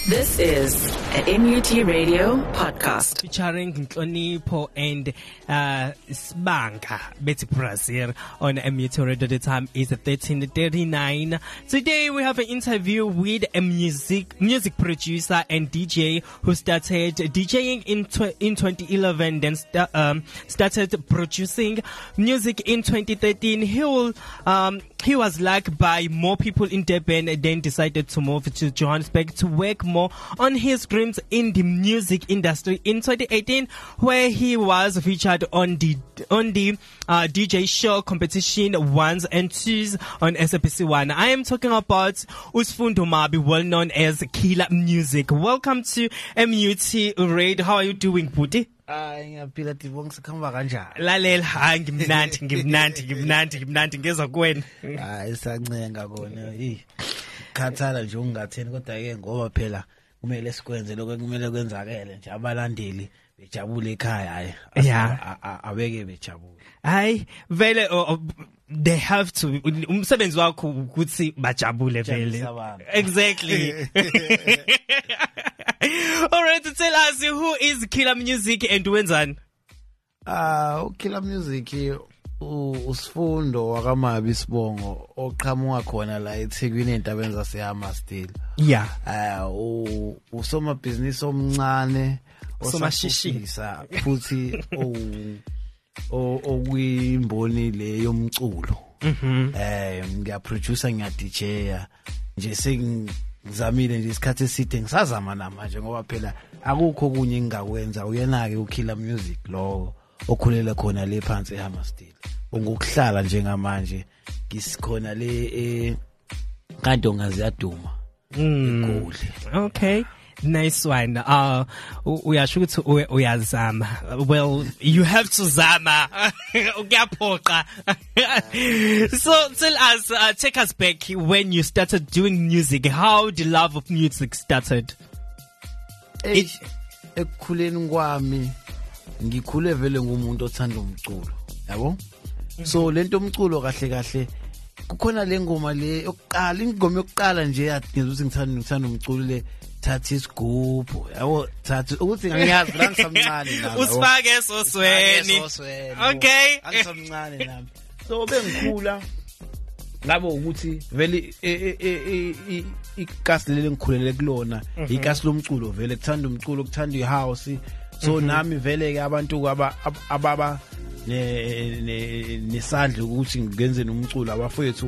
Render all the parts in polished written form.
This is an MUT Radio podcast. Featuring Nhlonipho and Sibanga Betty Brazil on MUT Radio. The time is 13:39. Today we have an interview with a music producer and DJ who started DJing in 2011, then started producing music in 2013. He was liked by more people in Durban and then decided to move to Johannesburg to work more on his dreams in the music industry in 2018, where he was featured on the DJ show competition 1s and 2s on SABC1. I am talking about Usfundo Mabi, well known as Killer Music. Welcome to MUT Radio. How are you doing, Buti? Ngiyaphila Dibonga sikhamba kanjani? Lalela ngimnandi ngeza kuwena. Isancenga kona. Khathala nje ungatheni kodwa ke ngoba phela kumele sikwenze lokho kumele kwenzakele nje abalandeli bejabule ekhaya abeke bejabule. Hayi vele they have to umsebenzi wakho ukuthi bajabule vele. Exactly. All right, to tell us who is Killer Music and wenzani? Killer Music Usfundo wakamabi Sibongo oqhamuka khona la eThekwini entabeni zasehama still. Yeah. Usoma business omncane osomashishisa futhi okuyimboni le yomculo. Ngiyaproducer ngiya-DJya nje ngizamile nje isikhathi eside ngisazama namanje ngoba phela akukho kunye engakwenza uyena ke uKiller Music lo okhulela khona le phansi eHammersdale ngokuhlala njengamanje ngisikhona le kaNdonga ziyaduma eGoli. Okay, nice one. Uyasho ukuthi uyazama. Well, you have to zama. Ukuyaphoqa. So tell us, take us back when you started doing music. How the love of music started? Ekukhuleni kwami ngikhule vele ngumuntu othanda umculo, yabo? So lento umculo kahle kukhona le ngoma le yokuqala, ingoma yokuqala nje yathi ukuthi ngithanda umculo le thatha isigubhu, yabo, thatha ukuthi ngiyazi la ngisamncane nami. Usifake esosweni. Okay. Angisamncane nami. So bengikhula ngabo ukuthi vele ikasi leli ngikhulele kulona, ikasi lomculo vele kuthanda umculo, kuthanda ihouse. So nami vele ke abantu ababa nesandla ukuthi ngenze nomculo abafowethu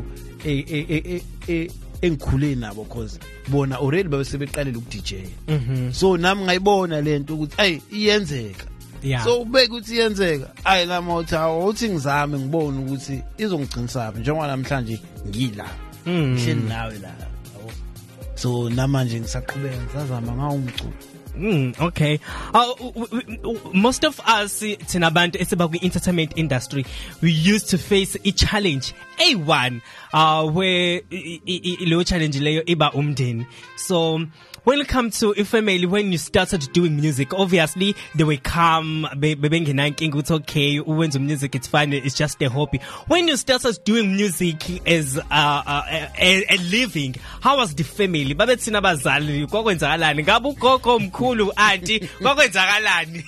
engikhule nabo cause bona already babesebeqalela ukudJ. So nami ngayibona lento ukuthi hey iyenzeka. So ubeke ukuthi iyenzeka ayi lamotha uthi ngizame ngibone ukuthi izongigcinisa aphi njengoba namhlanje ngila ngihleli nawe la. So namanje ngisaqhubeka ngizazama ngawo umculo. Okay. Most of us tinabantu esiba ku entertainment industry, we used to face a challenge, A1, where lo challenge leyo iba umndeni. So when it comes to a family, when you started doing music, obviously they will come bebengenankinga ukuthi okay uwenza music, it's fine, it's just a hobby. When you started doing music as a living, how was the family? Babethina abazali kwakwenzakalani? Ngabe ugogo omkhulu auntie kwakwenzakalani?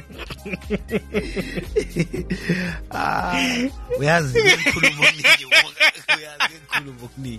Uyazi ikhulumo okuningi.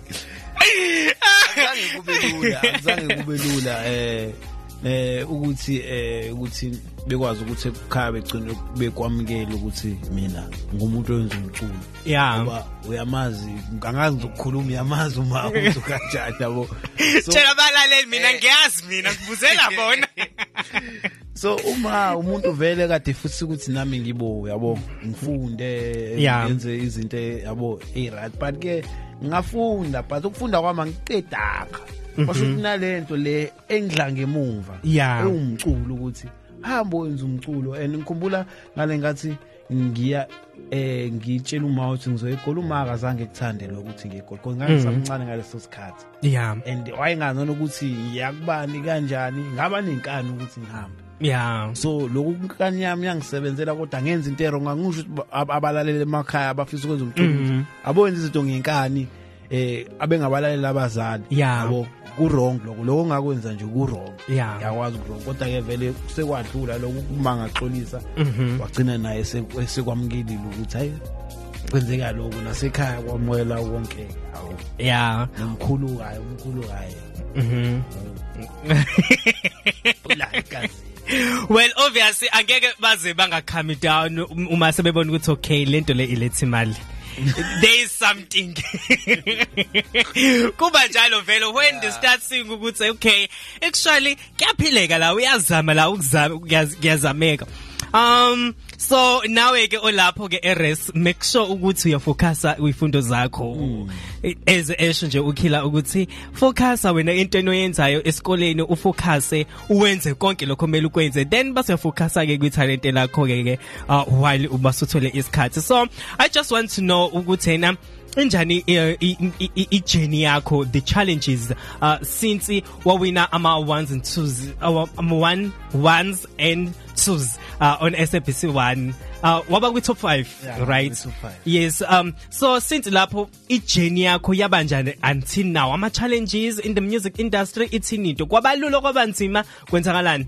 Azange kube lula ukuthi bekwazi ukuthi ekhaya begcine bekwamukela ukuthi mina ngumuntu owenza umculo. Yeah. Ngoba uyamazi angazi ukukhuluma uyamazi uma ukuthi kanjani yabo. Tshela abalaleli mina ngiyazi mina ngibuzela bona. So uma umuntu vele kade futhi ukuthi nami ngibo yabo ngifunde ngenze izinto yabo right, but ke ngafunda, but ukufunda kwami ngiqedaka. Basuthi nalento le engidla ngemuva umculo ukuthi hamba wenza umculo. And ngikhumbula ngale ngathi ngiya ngitshela uma uthi ngizoyigoli uma akazange kuthande lokuthi ngigoli because ngangisamncane ngaleso sikhathi. And wayengazona ukuthi ngiyakubani kanjani, ngaba nenkani ukuthi ngihambe. So lokunkani yami yangisebenzela kodwa ngenza into errong, ngisho abalaleli emakhaya abafisa ukwenza umculo abonze izinto ngenkani abengabalaleli abazali yabo ku wrong lokho ngakwenza nje ku wrong yakwazi ku wrong kodwa ke vele sekwadlula lokho kumangaxolisa wagcina naye sekwamkelile ukuthi hayi kwenzeka lokho nasekhaya kwamoyela wonke umkhulu kaye Well, obviously angeke baze bangakami down uma sebebona ukuthi okay lento le ilethe imali. There is something. Kuba njalo vele when they start seeing ukuthi okay actually kuyaphileka la uyazama la ukuzameka. So nawe ke olapho ke eRes make sure ukuthi uyafocusa kwifundo zakho esho nje ukhila ukuthi focusa wena into enoyenzayo esikoleni ufocuse uwenze konke lokho kumele ukwenze then base uyafocusa ke kwitalent lakho ke while ubasuthole isikhathi. So I just want to know ukuthi yena injani i-journey yakho the challenges since wawina ama ones and twos ones and twos on SABC 1 waba kwi top 5 right top 5. Yes so since lapho i-journey yakho yabanjani until now ama challenges in the music industry ithini into kwabalula kwabanzima kwenzakalani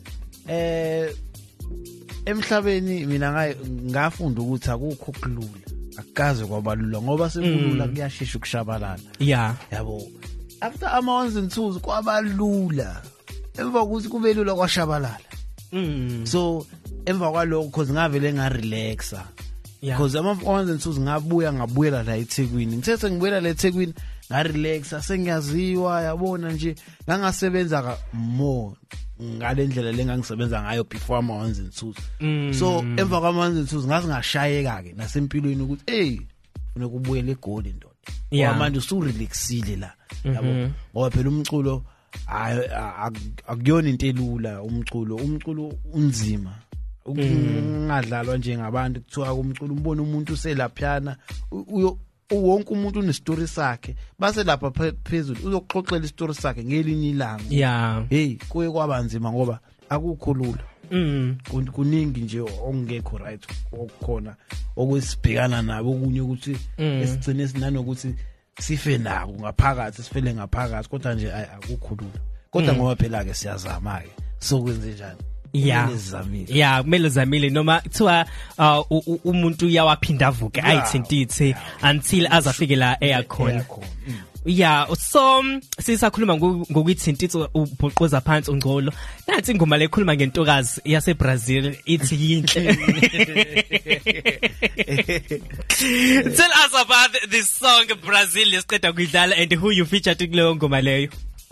emhlabeni mina ngafunda ukuthi akukho kulula akaze kwabalula ngoba sekulula kuyashesha ukushabalala yabo after ama ones and twos kwabalula emva ukuthi kube lula kwashabalala so emva kwalokho cause ngavele ngarelaxa because ama ones and twos ngabuyela la eThekwini ngithethe ngibuyela la eThekwini ngarelaxa sengiyaziwa yabona nje ngangasebenza more ngalendlela lengangisebenza ngayo before ama ones and twos so emva kwama ones and twos ngashayeka ke nasempilweni ukuthi hey ufuna kubuyela eGoli ndoda manje usurelaxile la yabo ngoba phela umculo akuyona into elula umculo unzima ungadlalwa njengabantu kuthiwa umculo umbona umuntu uselaphana wonke umuntu unestory sakhe base lapha phezulu uzokuxoxela istory sakhe ngelinye ilanga hey kuye kwabanzima ngoba akukho lula kuningi nje ongekho right okukhona okusibhekana nabo okunye ukuthi esigcine sinanokuthi sife nabo ngaphakathi sifele ngaphakathi kodwa nje akukho lula kodwa ngoba phela ke siyazama ke sokwenze njani kumele zamile noma kuthiwa umuntu uyawaphinda avuke ayithintithi until azafike la eyakhona so sisakhuluma ngokuthintitha ubhuqoza phansi ungcolo nathi ingoma lekhuluma ngentokazi yaseBrazil ithi yinhle. Tell us about this song Brazil lesiqeda kuyidlala and who you featured kuleyo ngoma leyo.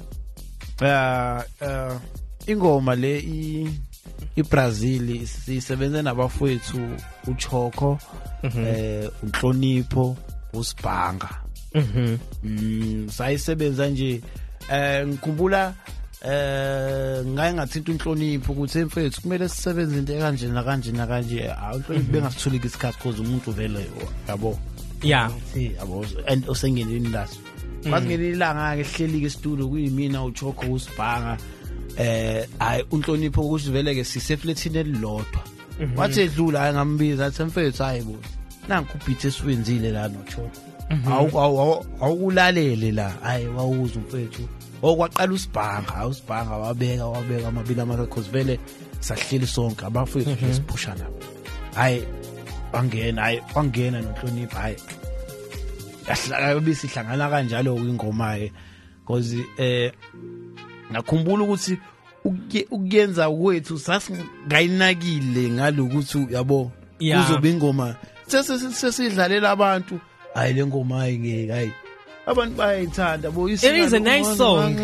Ingoma le iBrazil sisebenze nabafowethu uChoko uNhlonipho uSibhanga sayisebenza nje ngikhumbula ngaye ngathinta uNhlonipho ukuthi emfethu kumele sisebenze into kanje nakanje awuhlonipho bengasitholika isikhathi because umuntu vele yabo yabo and usengenini laso kwangena ilanga ke hleli ke studio kuyimina uChoko uSibhanga hayi uNhlonipho ukuthi vele ke sisefletini elilodwa wathi edlula hayi ngambiza athi mfethu hayibo nanku beat esiwenzile la noChoko awukulalele la hayi wawuza mfethu okwaqala uSibhanga wabeka amabili amarecords vele sahleli sonke abafethu lesiphushana hayi wangena noNhlonipho hayi yahlala bisihlangana kanjalo kwingoma ke because ngakhumbula ukuthi ukuyenza kwethu sasingayinakile ngalokuthi yabo kuzobe ingoma sesidlalela abantu hayi le ngoma ayingeke hayi abantu bayayithanda bo it is a nice song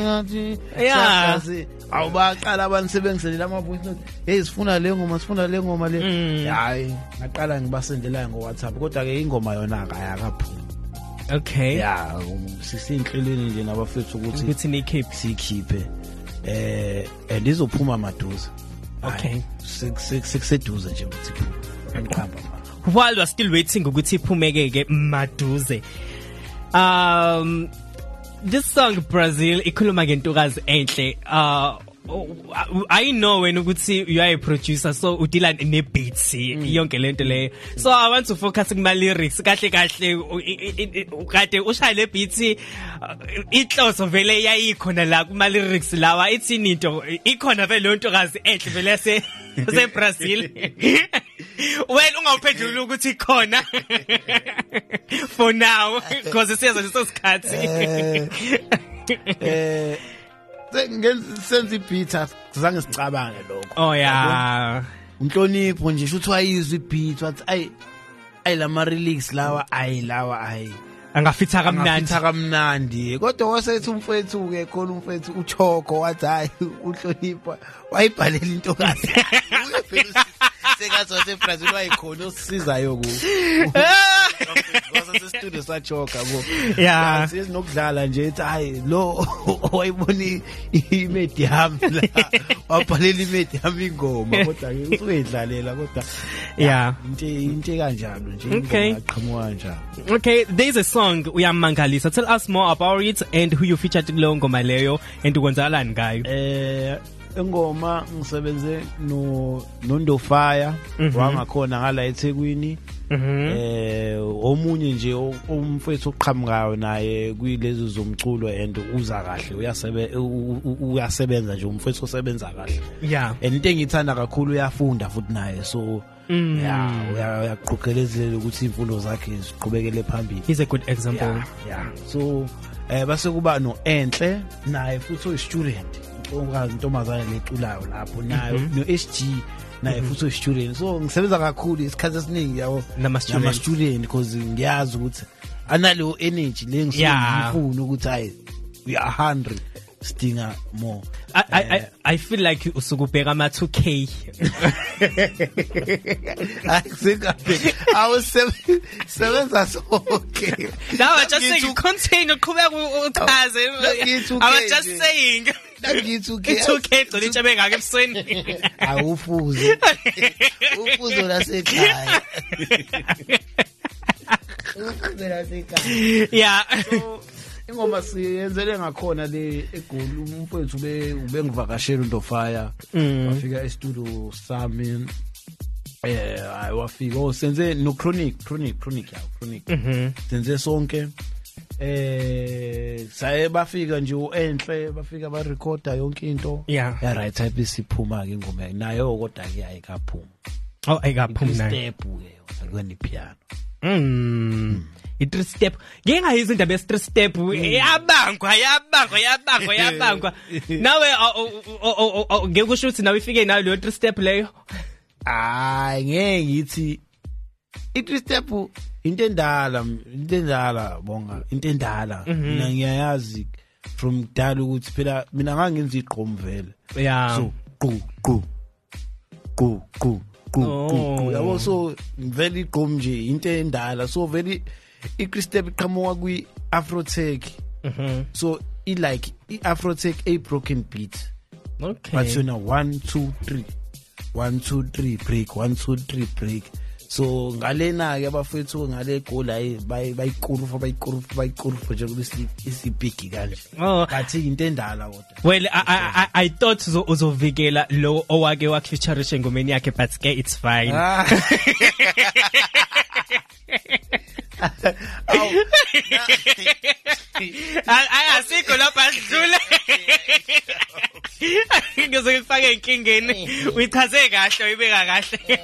awubaqala abantu sebengiselela ama voice note hey sifuna le ngoma le hayi ngaqala ngibasendela ngoWhatsApp kodwa ke ingoma yona ayakaphuma. Okay sisinhlelweni nje nabafethu ukuthi nikhiphe and izophuma maduze. Okay sikuseduze nje ukuthi iphuma ngiqhamba while we are still waiting ukuthi iphumeke maduze this song Brazil ikhuluma ngentokazi enhle I know when ukuthi you are a producer so udila ne beats yonke lento le so I want to focus kuma lyrics kahle kade ushaya le beats inhloso vele yayikhona la kuma lyrics lawa ithini into ikhona vele lonto kazi enhle vele se Brazil well ungawuphendula ukuthi ikhona for now because siyazi leso sikhathi senze ibeat zange sicabange lokho oh yeah unhlonipho nje uthi wayizwa ibeat wathi ay lama lyrics lawa angafitha kamnandi kodwa wasethi umfethu ke khona umfethu uChoko wathi hayi unhlonipho wayibhalela into kahle sekathi waseBrazil wayikhona osisizayo ku ngoba studio sachoka bo yeah sizinokudlala nje ethi hayi lo wayibona imedium la wabhalela imedium ingoma kodwa ke usuyidlalela kodwa yeah into kanjalo nje ingaqhamuka kanjalo. Okay, there's a song uyamangalisa. Tell us more about it and who you featured kuleyo ngoma leyo and ukwenzakalani ngayo. Engoma ngisebenze noNdofire wangakhona ngala eThekwini omunye nje umfethu oqhamukayo naye kuyilezo zomculo and uza kahle uyasebenza nje umfethu osebenza kahle yeah and into engithanda kakhulu uyafunda futhi naye so yeah uyaqoqelezela ukuthi imfundo zakhe ziqhubekele phambili. He's a good example. Yeah so base kuba no Enhle naye futhi student intombazane leculayo lapho nayo no SG naye futhi student so ngisebenza kakhulu isikhathi esiningi yabo nama student because ngiyazi ukuthi analo energy lengifuna ukuthi hayi we are hungry stinga more. I feel like usukubheka ama 2K. I was sevenza so okay. Now I just saying contain uqhubeka uchaze. I was just saying It's okay to licha bengaka ebusweni. Awufuze. Ufuzo lasekhaya. Ufuzo lasekhaya. Yeah. Ingoma siyenzele ngakhona le eGoli umfethu ubengivakashela uNdofire wafika e-studio sami wafika senze no chronic senze sonke saye bafika nje uEnhle bafika ba recorder yonke into ya right type isiphuma ke ingoma nayo kodwa ke ayikaphuma ayikaphuma nayo step ke akweni piano i3 step ngingayizo indaba ye3 step yabangwa nawe ngekusho ukuthi nawe ifike nayo le 3 step leyo ngeke ngithi i3 step into endala bonga into endala mina ngiyayazi from dala ukuthi phela mina ngangenza igqom vele so go yabo so vele igqom nje into endala so vele iChristep iqhamuka kwi Afrotech so like iAfrotech a broken beat okay but you know 1 2 3 break 1 2 3 break so ngalena ke abafethu ngale goal hayi bayikurufa nje ukuthi isibhigi kanje bathi into endala kodwa well I thought uzovikela lo owake wakufeaturisha ngomeni yakhe but ke it's fine asikho lapha sidlule ngizofaka inkingeni uyichaze kahle uyibeka kahle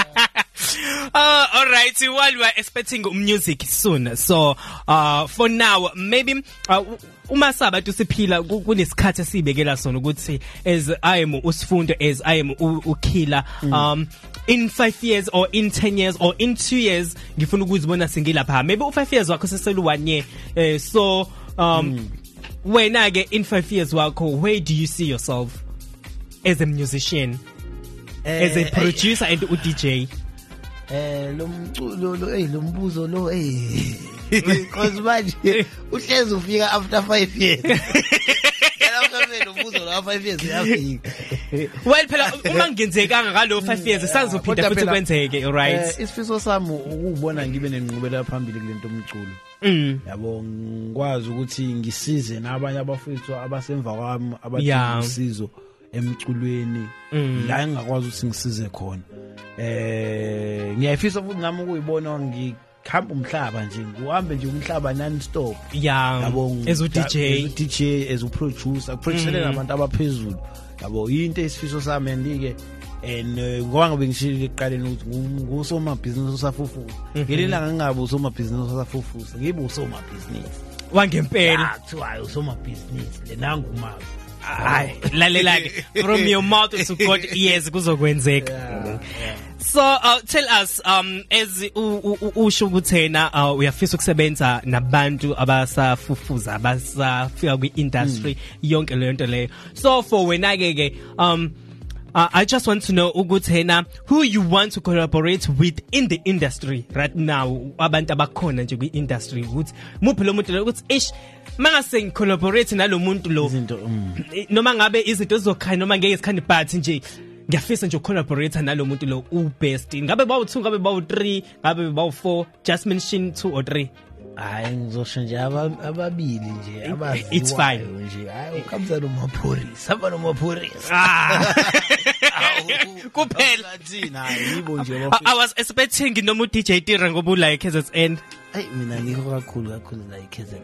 all right while we are expecting music soon so for now maybe uma sabantu siphila kunesikhathi esibekela sona ukuthi as I am usifundo as I am ukhila in 5 years or in 10 years or in 2 years ngifuna ukuzibona singilapha maybe u5 years wakho seselu 1 year so wena ke in 5 years wakho where do you see yourself as a musician as a producer and a DJ lo mculo lo mbuzo lo because manje uhlezi ufika after 5 years lo mbuzo lo 5 years yafika well phela uma ngenzekanga ngalo 5 years sanzophinda futhi kwenzeke right isifiso sami ukubona ngibe nenqubela phambili kulento umculo yabo ngikwazi ukuthi ngisize nabanye abafethu abasemva kwami abadinga usizo emculweni la engakwazi ukuthi ngisize khona ngiyafisa futhi nami ukuyibona ngihamba umhlaba nje uhambe nje umhlaba non stop yabo as u DJ as u producer producer nabantu abaphezulu yabo into esifiso sami andike ngoba ngabe ngishilo eqaleni ukuthi ngusoma business osafufusa ngelilanga ngingabe usoma business osafufusa ngibe usoma business wangempela kuthiwa usoma business lenanga umama hayi lalela ke from your mouth to God yes kuzokwenzeka so tell us as usho ukuthena uyafisa ukusebenza nabantu abasafufuza abasafika kwi-industry yonke le nto leyo so for wena ke I just want to know ukuthena who you want to collaborate with in the industry right now abantu abakhona nje kwi-industry ukuthi muphi lo muntu lo ukuthi ish mangase ngicollaborate nalomuntu lo noma ngabe izinto zizokhanya noma ngeke sikhande but nje ngiyafisa nje ukucollaborate nalomuntu lo ubest ngabe bawu2 ngabe bawu3 ngabe bawu4 just mention 2 or 3 hayi ngizosho nje ababili nje abaziwayo it's fine nje hayi ukamza nomaphorisa aba nomaphorisa kuphela thina yibo nje I was expecting noma uDJ Tira ngoba ula KZN mina ngikho kakhulu la KZN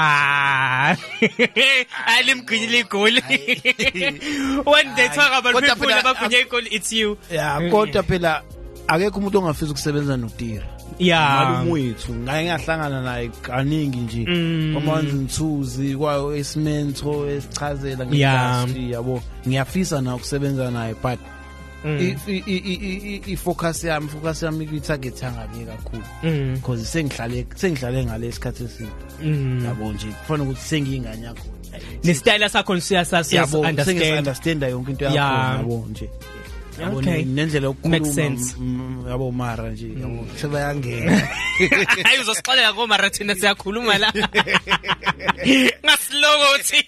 alimgqinyile igoli when they talk about people abagqinya igoli it's you kodwa phela akekho umuntu ongafisa ukusebenza noTira malumwethu ngahlangana naye kaningi nje amanzi nthuzi kwayo esimento esichazela ngeindustry yabo ngiyafisa na ukusebenza naye but focus yami kwi-target yangabe kakhulu because sengihlale ngalesikhathi eside yabo nje kufanele ukuthi sengiyingane yakho nestyle sakho siyasa understand yonke into yakho yabo nje okay nendlela yokukhuluma yabo mara nje yabo sebayangena hayi uzosixolela ngomara thina siyakhuluma la ngasiloko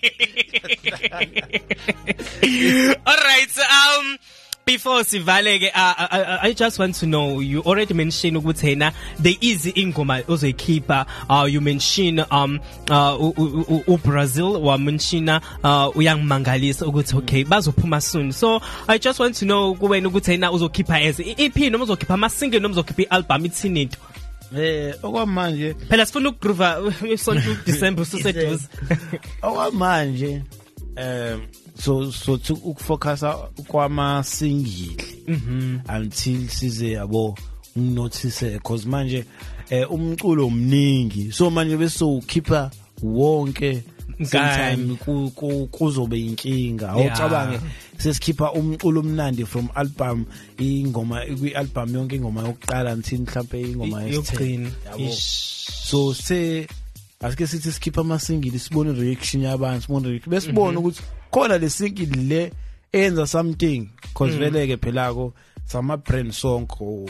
all right before sivaleke I just want to know you already mentioned ukuthena there is ingoma ozoyikhipha you mention Brazil wa mention uyangimangalisa ukuthi okay bazophuma soon so I just want to know kuwena ukuthena uzokhipha as EP noma uzokhipha ama single noma uzokhipha ialbum ithini into okwamanje phela sifuna ukugroove sonto December suseduze okwamanje so ukufocus kwama single until size yabo notice because manje umculo omningi so manje bese ukhipha wonke sometime kuzobe inkinga awucabange sesikhipha umculo omnandi from album ingoma kwi-album yonke ingoma yokuqala until mhlawumbe ingoma yesithini so asike sithi sikhipha ama single sibone reaction yabantu besibone ukuthi khona le single le enza something because veleke phelako sama brand song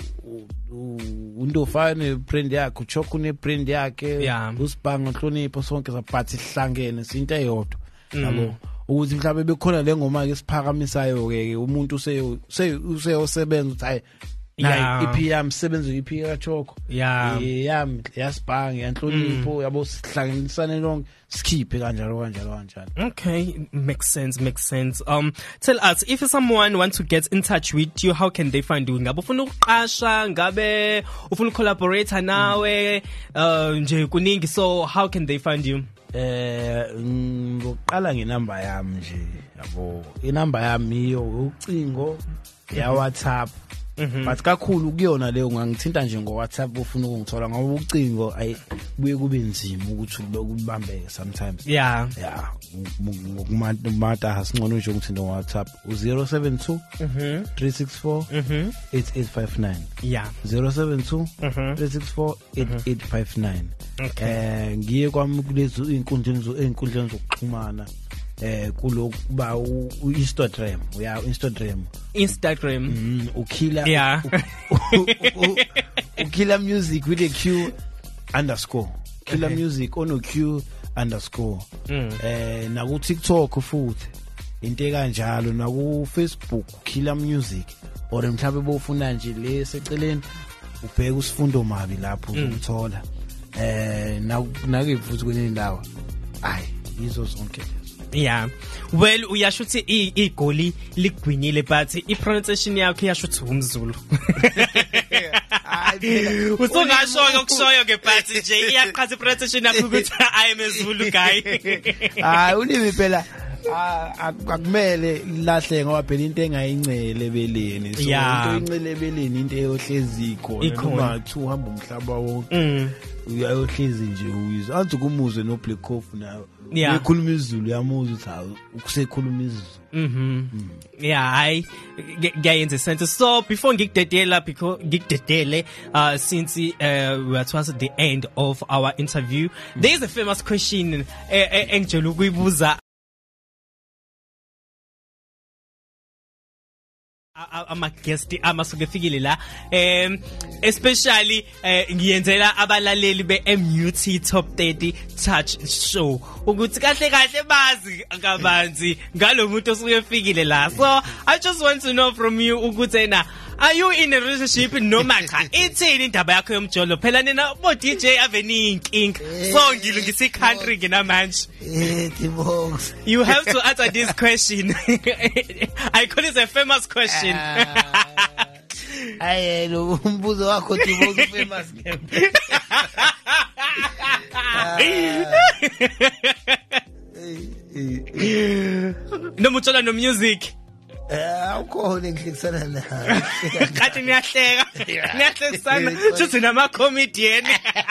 undofane brand yakhe uChoko une brand yakhe usibanga Nhlonipho sonke zabathi sihlangene into eyodwa yabo ukuthi mhlawumbe bekhona le ngoma ke siphakamisayo ke umuntu useyosebenza uthi hayi nayi EP yami sebenza EP kaChoko yami yasibanga yanhlonipho yabo sihlanganisane lonke skip kanjalo okay makes sense tell us if someone wants to get in touch with you how can they find you ngabe ufuna ukuqasha ngabe ufuna collaborate nawe nje kuningi so how can they find you ngoqala ngenumber yami nje yabo inumber yami iyo ucingo ya WhatsApp but kakhulu kuyona leyo ngangithinta nje ngo WhatsApp ufuna ukungithola ngoba ucingo buye kube nzima ukuthi ukubambeke sometimes ngokumata hasingcono nje ukuthinta ngo WhatsApp u072 364 8859 072 364 8859 ngiye kwami kulezo inkundleni zokuxhumana kulokuba Instagram ukhila ukhila music with a Q _ killer music on Q _ na ku TikTok futhi into kanjalo na ku Facebook killer music or mhlawumbe bofuna nje le seceleni ubheka usifundo mabi lapho uzothola na ke futhi kwenye indawo hayi izo zonke Yeah. Well, uyasho uthi igoli ligwinyile but ipronunciation yakho iyasho uthi umZulu. Usungasho ukushoyo ngebathi nje iyaqhaza ipronunciation yakho ukuthi I am a Zulu guy. Hayi ulimi phela akumele lahle ngoba phela into engayincele ebeleni so into incele ebeleni into eyohlezi ikhona noma uhamba umhlaba wonke uyayohlezi nje uyizwa athi kumuzwe no Black Coffee nayo ukhuluma isiZulu yamuza uthi hawu ukusekhuluma isiZulu. Yeah, I get sense. So before ngikudedela since we are towards the end of our interview, there is a famous question engijela ukuyibuza ama guest amasuke fikile la especially ngiyenzela abalaleli beMUT Top 30 Touch Show ukuthi kahle bazi kabanzi ngalomuntu osuke efikile la. So I just want to know from you ukuthi na are you in a relationship noma cha ithini indaba yakho yomjolo phela nina bo DJ aveni inkinga so ngilungisa country nginamanje. You have to answer this question. I call it a famous question. Aye lo umbuzo wakho Tibox famous. No muchola no music. Awukhona engihlekisana nawe. Kathi niyahleka. Niyahlekisana futhi nama comedian.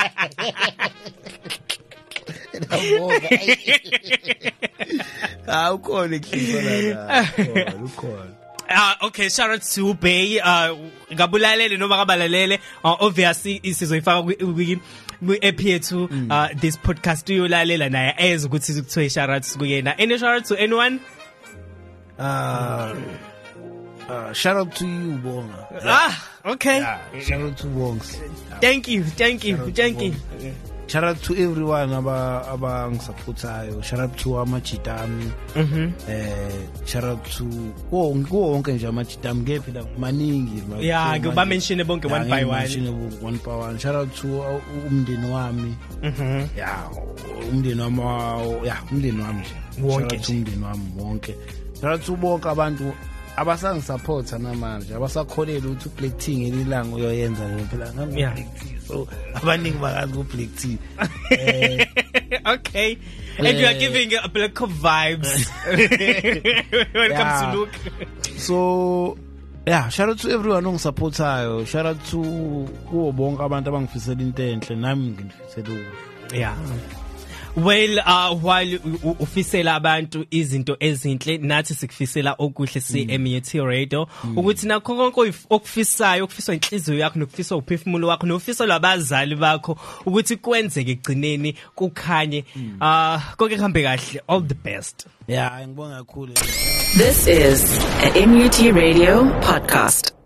Awukhona engihlekisana nawe. Ukhona. Okay, shout out to Bay ngabulalele noma kabalalele obviously isizoyifaka ku-app yethu this podcast uyolalela naye eze ukuthi sikuthiwe shout out kuyena. Any shout out to anyone? Shout out to you Bonga. Okay. Shout out to Bongs. Thank you. Shout out to everyone abangisupportayo. Shout out to amachitami. Shout out to wonke nje amachitami ngephi maningi. Yeah, ngiba mention bonke one by one. Shout out to umndeni wami. Yeah, umndeni wami nje. Shout out to umndeni wami wonke. Shout out to bonke abantu abasangisupporta namanje abasakholela ukuthi uBlack Tea ngelilanga uyoyenza phela ngami. So abaningi bakazi uBlack Tea. Okay. And you are giving a Black Coffee vibes when it comes to look. So yeah, shout out to everyone ongisupportayo. Shout out to kubo bonke abantu abangifisela into enhle nami ngifisela ukuthi. Yeah. Well, while ufisela abantu izinto ezinhle nathi sikufisela okuhle MUT Radio ukuthi nakho konke okufisayo okufiswa inhliziyo yakho nokufiswa uphefumulo wakho nofisa labazali bakho ukuthi kwenzeke egcineni kukhanye konke kuhambe kahle. All the best. Yeah, ngibonga kakhulu. This is a MUT Radio podcast.